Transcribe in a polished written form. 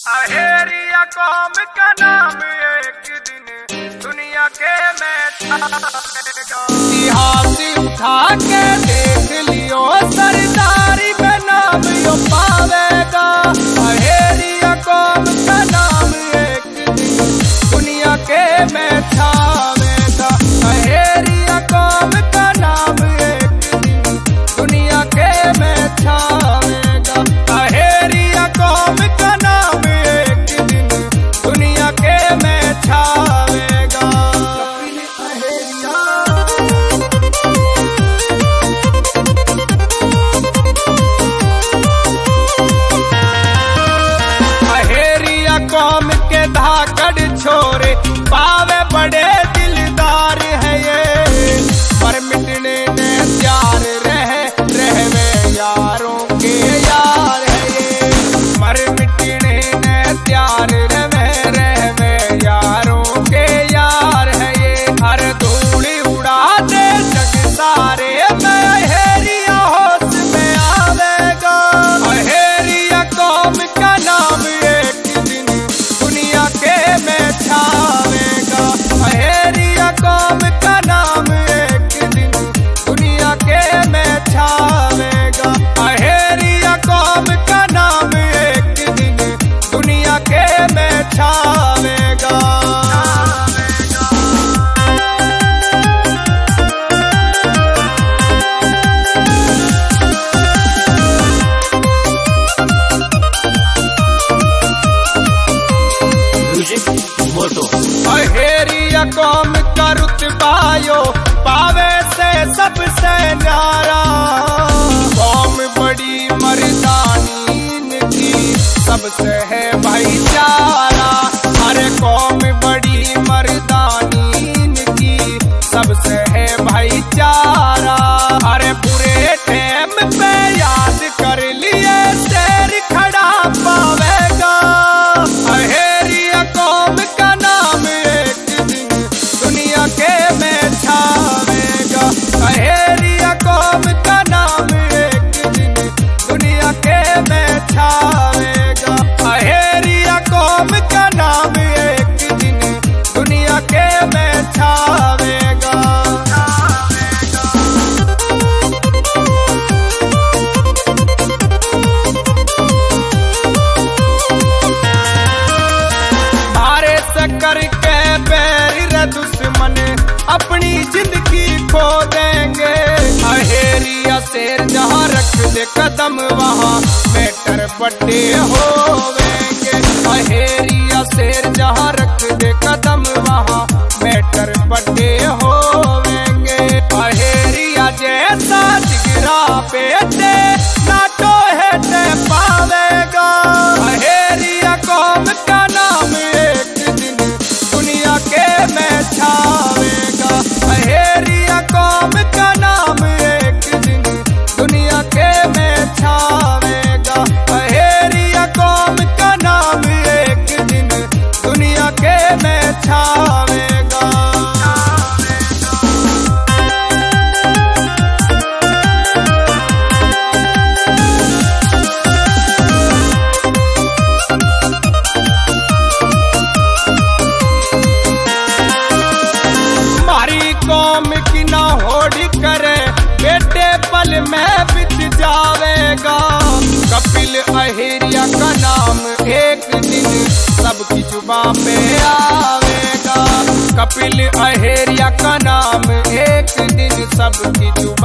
अहेरिया कौम का नाम एक दिन दुनिया के में इतिहास उठा के देख लियो सरदारी में नाम यो पावेगा। अहेरिया कौम का नाम एक दिन दुनिया के में छावेगा। अहेरिया कौम का नाम एक दिन दुनिया के में छावेगा। अहेरिया कौम का नाम एक दिन दुनिया के में छावेगा। अहेरिया कौम के धाकड़ छोरे पावे बड़े दिलदार है ये, पर मिटने ने प्यार रहवे यारों के यार है ये। मर मिटने ने प्यार रहवे यारों के यार है ये। हर धूली उड़ा दे जग सारे में अहेरिया होश में आवेगा। अहेरिया कौम का नाम एक दिन दुनिया के में छावेगा। अहेरिया कौम का नाम एक दिन दुनिया के में छावेगा। अहेरिया कौम का नाम एक दिन दुनिया के में छावेगा। अहेरिया कौम का रुतबायो पावे से सबसे न्यारा। कौम बड़ी मर्दानी की सबसे है भाईचारा। अरे कौम बड़ी मर्दानी की सबसे है भाईचारा। अरे बुरे टाइम पे याद कर लिए शेर खड़ा पावेगा। अहेरिया कौम का नाम एक दिन दुनिया के में छावेगा। अहेरिया कौम का नाम एक दिन दुनिया के में छावेगा। अहेरिया कौम का नाम एक दिन दुनिया के में छावेगा। मारे शक्कर के पैर रे दुश्मन अपनी जिंदगी खो देंगे। अहेरिया शेर जहाँ रख दे कदम वहाँ बेटर बड़े होवेंगे। अहेरिया शेर जहाँ रख दे कदम वहाँ बेटर बड़े होवेंगे। अहेरिया जैसा जिगरा पे ते नाटो है ते पावेगा। अहेरिया कौम का नाम एक दिन दुनिया के में छावेगा। अहेरिया कौम का नाम एक दिन दुनिया के में छावेगा। अहेरिया कौम का नाम एक दिन दुनिया के में छावेगा। हमारी कौम की ना होड़ी करे बेटे पल में बिछ जावेगा। कपिल अहेरिया का नाम एक दिन सबकी जुबां पे आवेगा। कपिल अहेरिया का नाम एक दिन सबकी जुबां